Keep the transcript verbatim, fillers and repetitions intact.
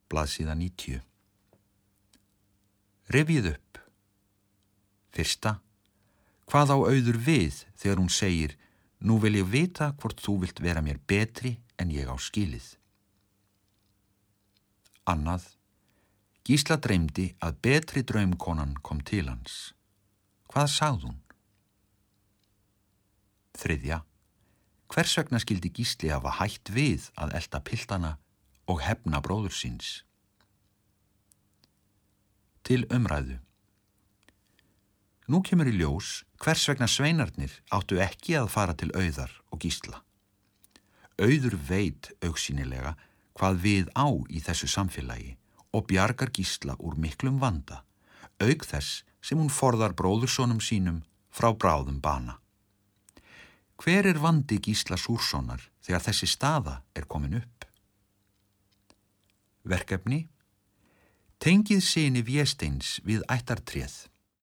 blaðsíða níutíu. Rifjið upp. Fyrsta. Hvað á Auður við þegar hún segir: Nú vil ég vita hvort þú vilt vera mér betri en ég á skilið. Annað. Gísla dreymdi að betri draumkonan kom til hans. Hvað sagði hún? Þriðja. Hvers vegna skildi Gísli hafa hætt við að elta piltana og hefna bróður síns? Til umræðu. Nú kemur í ljós hvers vegna sveinarnir áttu ekki að fara til Auðar og Gísla. Auður veit augsýnilega hvað við á í þessu samfélagi og bjargar Gísla úr miklum vanda, auk þess sem hún forðar bróðursonum sínum frá bráðum bana. Hver er vandi Gísla Súrssonar þegar þessi staða er komin upp? Verkefni. Tengið syni Vésteins við ættartréð.